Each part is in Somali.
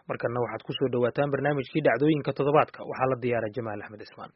markana waxaad ku soo dhawaataan barnaamijkii dhacdooyinka toddobaadka waxaa la diyaaray Jamaal Axmed Ismaan.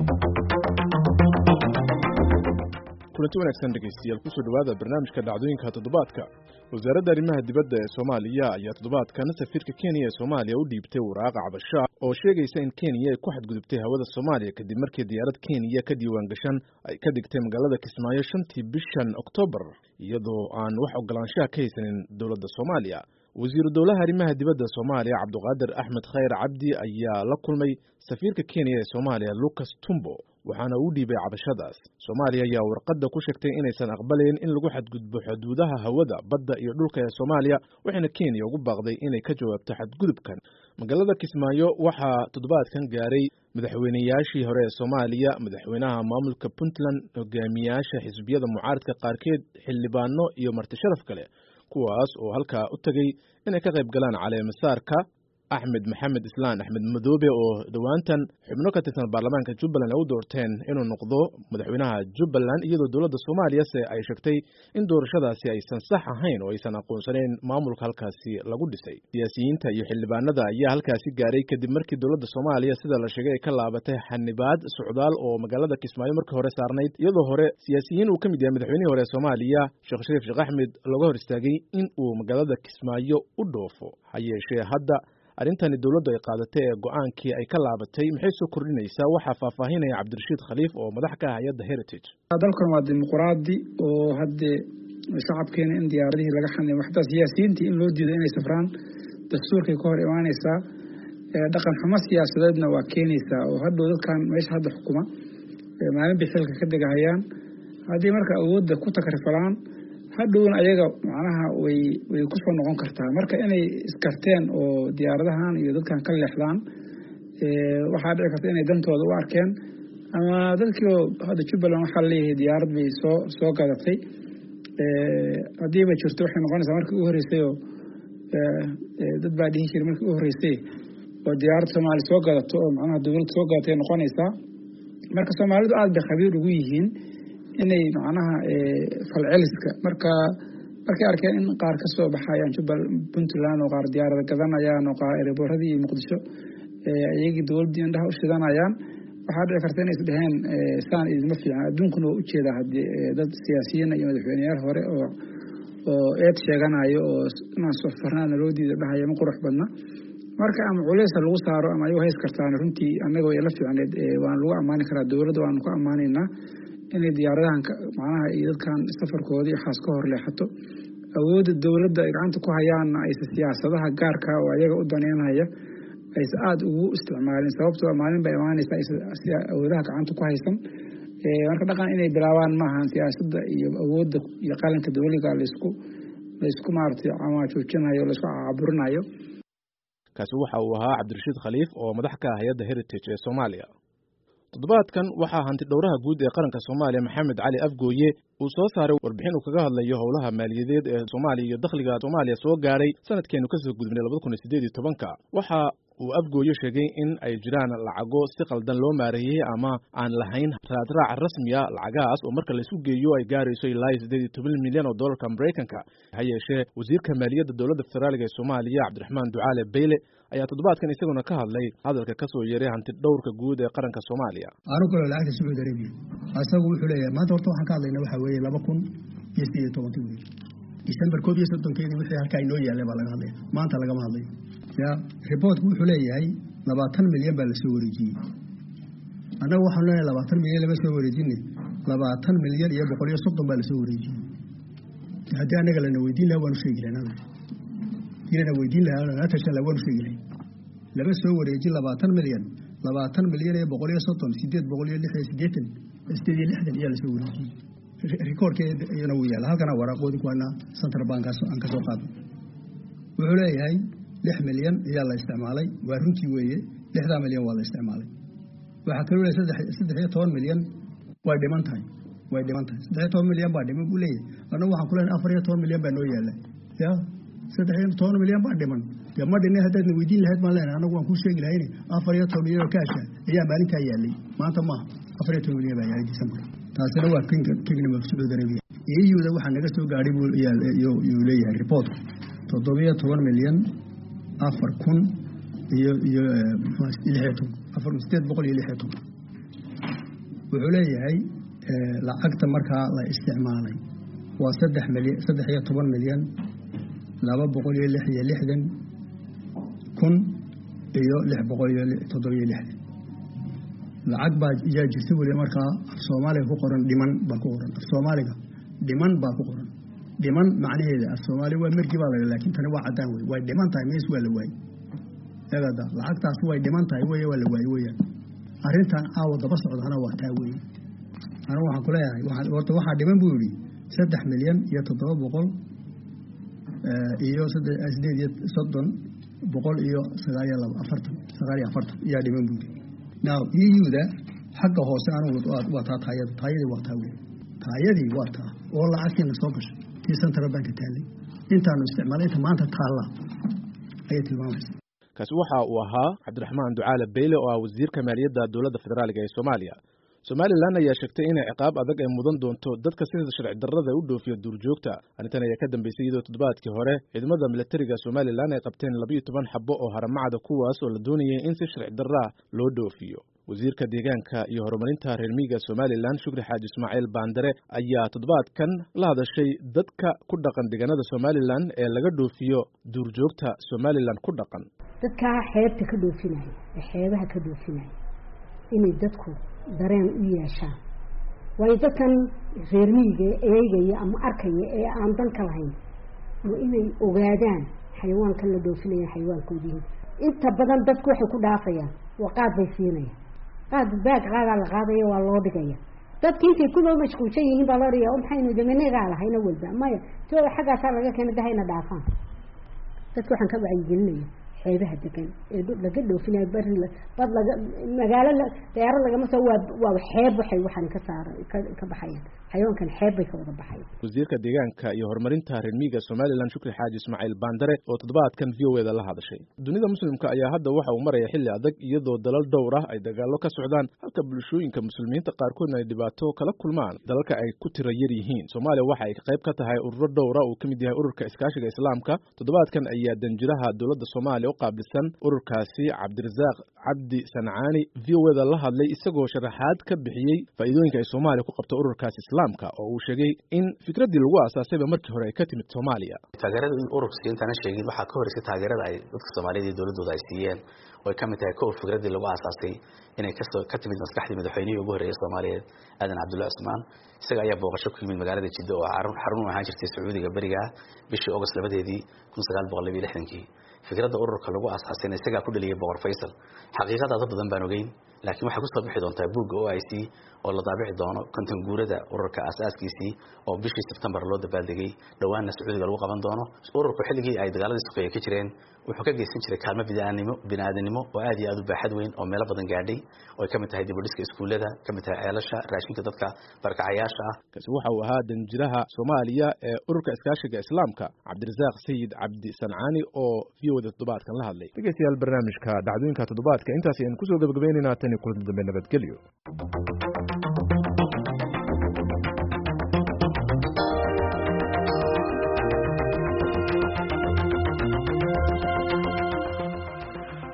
kulanti wanaagsan dhegeystayaal ku soo dhawaada barnaamijka dhacdooyinka toddobaadka. wasaaradda arrimaha dibadda ee Soomaaliya ayaa toddobaadkan safiirka Kenya ee Soomaaliya u dhiibtay waraaq cabasho oo sheegaysa in Kenya ay ku xadgudubtay hawada Soomaaliya kadib markii diyaarad Kenya ka diiwaan gashan ay ka digtay magaalada Kismaayo 5tii bishan Oktoobar iyadoo aan wax ogolaanshaha ka haysanin dowladda Soomaaliya. wasiiru dowlaha arrimaha dibadda Soomaaliya Cabduqaadir Axmed Khayr Cabdi ayaa la kulmay safiirka Kenya ee Soomaaliya Lucas Tumbo waxaana uu dhiibay cabashadaas. Soomaaliya ayaa warqadda ku sheegtay inaysan aqbalayn in lagu xadgudbo xuduudaha hawada, badda iyo dhulka ee Soomaaliya, waxaana Kenya ugu baaqday inay ka jawaabto xadgudubkan. magaalada Kismaayo waxaa toddobaadkan gaaray madaxweynayaashii hore ee Soomaaliya, madaxweynaha maamulka Puntland, hogaamiyaasha xisbiyada mucaaradka qaarkeed, xildhibaano iyo marti sharaf kale kuwaas oo halkaa u tagay inay ka qayb galaan caleemasaarka Axmed Maxamed Islaan Axmed Madoobe oo dhawaantan xubno ka tirsan baarlamaanka Jubbaland ay u doorteen inuu noqdo madaxweynaha Jubbaland iyadoo dowladda Soomaaliya ay sheegtay in doorashadaasi aysan sax ahayn oo aysan aqoonsanayn maamulka halkaasi lagu dhisay. siyaasiyiinta iyo xildhibaanada ayaa halkaasi gaaray kadib markii dowladda Soomaaliya sida la sheegay ay ka laabatay xanibaad socdaal oo magaalada Kismaayo markii hore saarnayd iyadoo hore siyaasiyiin uu ka mid yahay madaxweynihii hore ee Soomaaliya Sheekh Shariif Sheekh Axmed laga hor istaagay in uu magaalada Kismaayo u dhoofo. hayeeshee hadda arrintani dowladdu ay qaadatay ee go'aankii ay ka laabatay maxay soo kordhinaysaa waxaa faahfaahinaya Cabdirashiid Khaliif oo madax ka ah hay'adda Heritage. dalkan waa dimuqraadi oo hadda shacabkeena in diyaaradihii laga xanimo waxtaa siyaasiyiintii in loo diido inay safraan dastuurkay ka hor imaanaysaa dhaqan xumo siyaasadeedna waa keenaysaa oo hadhow dadkan meesha hadda xukuma maalin bay xilka ka degahayaan haddii marka awoodda ku takrifalaan hadhowna ayaga macnaha way ku soo noqon kartaa marka inay iskarteen oo diyaaradahan iyo dadkan ka leexdaan waxaa dhici karta inay dantooda u arkeen ama dadkii hadda Jubbaland waxaa leeyahay diyaarad bay soo gadatay haddii ba jirto waxay noqonaysaa markii ugu horeysay oo dad baa dhihi jiray markii ugu horeysay oo diyaarad Soomaali soo gadato oo macnaha dowladda soo gadatay noqonaysaa marka Soomaalidu aad bay khabiir ugu yihiin inay macnaha falceliska markay arkeen in qaar ka soo baxayaan Puntland oo qaar diyaarada gadanayaan oo qaar airportadii iyo Muqdisho ayagii dowladda indhaha u shidanayaan waxaa dhici karta inay isdhaheen saan idinma fiican adduunkuna waa u jeedaa haddii dad siyaasiyiin iyo madaxweyneyaal hore oo eed sheeganayo oo inaan safarnaana loo diido dhahaya ma qurux badna marka ama culeysa lagu saaro ama ayagu hays kartaan runtii annaga way la fiicneed waan lagu ammaani karaa dowladda waan ku ammaanaynaa inay diyaaradahan macnaha iyo dadkan safarkoodii waxaas ka hor leexato awoodda dowladda ay gacanta ku hayaanna aysa siyaasadaha gaarka oo ayaga u daneynaya aysa aada ugu isticmaalin sababtoo maalin bay imaanaysaa aysa awoodaha gacanta ku haysan marka dhaqan inay bilaabaan maahan siyaasadda iyo awoodda iyo qalinka dowliga laysku maaragtay camajoojinayo laysku caburinayo. kaasi waxa uu ahaa Cabdirashiid Khaliif oo madax ka ah hay'adda Heritage ee Soomaaliya. toddobaadkan waxaa hanti dhowraha guud ee qaranka Soomaaliya Maxamed Cali Afgooye uu soo saaray warbixin uu kaga hadlayo howlaha maaliyadeed ee Soomaaliya iyo dakhliga Soomaaliya soo gaaray sanadkeenu ka soo gudbinay 2018 waxa uu Afgooye sheegay in ay jiraan lacago si qaldan loo maareeyay ama aan lahayn raadraac rasmi ah lacagahaas oo marka la isu geeyo ay gaarayso ilaa 18 milyan oo dollarka Mareykanka. hayeeshee wasiirka maaliyadda dowladda federaalka ee Soomaaliya Cabdiraxmaan Ducaale Beyle ayaa toddobaadkan isaguna ka hadlay hadalka ka soo yeeray hanti dhowrka guud ee qaranka Soomaaliya. anigu lacagta Sacuudi Arabia asagu wuxuu leeyahay maanta horta waxaan ka hadlaynaa waxa weeye 2018 December 31 wixii halka inoo yaalay baa laga hadlay maanta lagama hadlayo report wuxuu leeyahay 20 milyan baa la soo wareejiyay anagu waxaan leeyahay 20 milyan lama soo wareejinay 20 milyan iyo 130 baa la soo wareejiyay haddii anaga lana weydiin lahaa waanu sheegi lahaynaa inana weydiin lahaa atashan la waanu sheegi lahayn lama soo wareejin 20 milyan iyo 130 860 iyo la soo wareejiyay recordkeeda iyana wuu yaala halkana waraaqoodi kuwana Central Bank aan ka soo qaaday wuxuu leeyahay 6 milyan ayaa la isticmaalay waa runtii weeye 6 milyan waa la isticmaalay waxa kale oo 13 milyan way dhiman tahay 13 milyan baa dhiman buu leeyahay anagu waxaan ku leenahay 14 milyan baa noo yaala 13 milyan baa dhiman ma dhinay haddaad weydiin lahayd ma leenahay anagu waan ku sheegi lahayn 14 milyan oo kaasha ayaa maalinta yaalay maanta ma 14 milyan baa yaalay December taasina waa Kingdom of Saudi Arabia iyada waxa naga soo gaaray buu leeyahay report 17 milyan wuxuu leeyahay lacagta markaa la isticmaalay waa 3,266,660 lacag baa yaa jirta weli markaa af Soomaaliga ku qoran dhiman baa ku qoran af Soomaaliga dhiman baa ku qoran dhiman macnaheedu af Soomaaliga waa markii baa la laakiin tani waa cadaan way dhiman tahay mees waa la waayay eegada lacagtaas way dhiman tahay waa la waayay weeyaan arrintan aaw daba socdana waa taa weeyay ana waxaan ku leeyahay waxa dhiman buu yiri 3,700,000 iyo 830 yaa dhiman buu yiri now iyuda xagga hoose anigu waa taayadii waa taa weey taayadii waa taa oo lacagtiina soo gashay tii central bank taalay intaanu isticmaalay maanta taala ayay tilmaamaysaa kaasi waxa uu ahaa Cabdiraxmaan Ducaale Beyle oo ah wasiirka maaliyadda dawladda federaalka ee Soomaaliya Somaliland ayaa sheegtay in ciqaab adag ay mudan doonto dadka sida sharci darrada u dhoofiyo duurjoogta arrintan ayaa ka dambeysay iyadoo toddobaadkii hore ciidamada militariga Somaliland ay qabteen 12 xabbo oo haramacada kuwaas oo la doonayay in si sharci darra loo dhoofiyo wasiirka deegaanka iyo horumarinta reer miyiga Somaliland Shukri Xaaji Ismaaciil Baandare ayaa toddobaadkan la hadashay dadka ku dhaqan deegaanada Somaliland ee laga dhoofiyo duurjoogta Somaliland ku dhaqan dadka xeebta ka dhoofinaya xeebaha ka dhoofinaya inay dadku dareen u yeeshaan way dadkan reer miyiga eegaya ama arkaya ee aan dan ka lahayn inay ogaadaan xayawaanka la dhoofinaya xayawaankoodii inta badan dadku waxay ku dhaafayaan waqaad bay siinayaan qaad la qaadaya waa loo dhigaya dadkii intii ku mashquulsan yihiin baa loo dhigaa maxaynu damenaga lahayna walba maya too xagaas laga keenay dahayna dhaafaan dadku waxaan ka wacyigelinaya xeebaha degan ee laga dhoofinay bad laga magaalo diyaarad laga ma soo waa xeeb waxaan ka saar ka baxayaan xayawaankan xeeb bay ka wada baxayaan wasiirka deegaanka iyo horumarinta reer miyiga Somaliland Shukri Xaaji Ismaaciil Baandare oo toddobaadkan VOA la hadashay dunida muslimka ayaa hadda waxa uu maraya xilli adag iyadoo dalal dhowr ah ay dagaalo ka socdaan halka bulshooyinka muslimiinta qaarkood ay dhibaato kala kulmaan dalalka ay ku tiro yar yihiin Soomaaliya waxa ay qayb ka tahay ururo dhowr ah oo kamid yahay ururka iskaashiga islaamka toddobaadkan ayaa danjiraha dawladda Soomaaliya qaabilsan ururkaasi Cabdirasaaq Cabdi Sancaani VOA la hadlay isagoo sharaxaad ka bixiyay faa'iidooyinka ay Soomaaliya ku qabto ururkaasi islaamka oo uu sheegay in fikradii lagu aasaasay markii hore ay ka timid Soomaaliya taageerada ururka intaan sheegay waxa ka horeysay taageerada ay dadka Soomaaliyeed dawladooda ay siiyeen oo ka mid tahay fikradii lagu aasaasay inay ka timid maskaxdii madaxweynihii ugu horeeyay Soomaaliyeed Aadan Cabdullaahi Cusmaan isaga ayaa booqasho ku yimid magaalada Jidda oo xarun u ahaan jirtay Sacuudiga bariga bishii August 1962 fikradda ururka lagu aasaasay isaga ku dhaliyay Boqor Faysal xaqiiqada dad badan baan ogeyn laakiin waxa ku soo bixi doonta buugga OIC oo la daabici doono konton guurada ururka asaaskiisii oo bishii September loo dabaaldegay dhawaanna Sacuudiga lagu qaban doono ururku xilligii ay dagaalada Suuqyada ka jireen wuxuu ka geysan jiray kaalmo bini'aadanimo oo aad iyo aad u baaxad weyn oo meelo badan gaadhay oo ay kamid tahay dib u dhiska iskuulada kamid tahay ceelasha raashinka dadka barakacayaasha ah kaasi waxa uu ahaa danjiraha Soomaaliya ee ururka iskaashiga islaamka Cabdirasaaq Sayid Cabdi Sancaani oo VOA toddobaadkan la hadlay dhageystayaal barnaamijka dhacdooyinka toddobaadka intaas ayaan ku soo gabagabeynayna tan kulan dambe nabadgelyo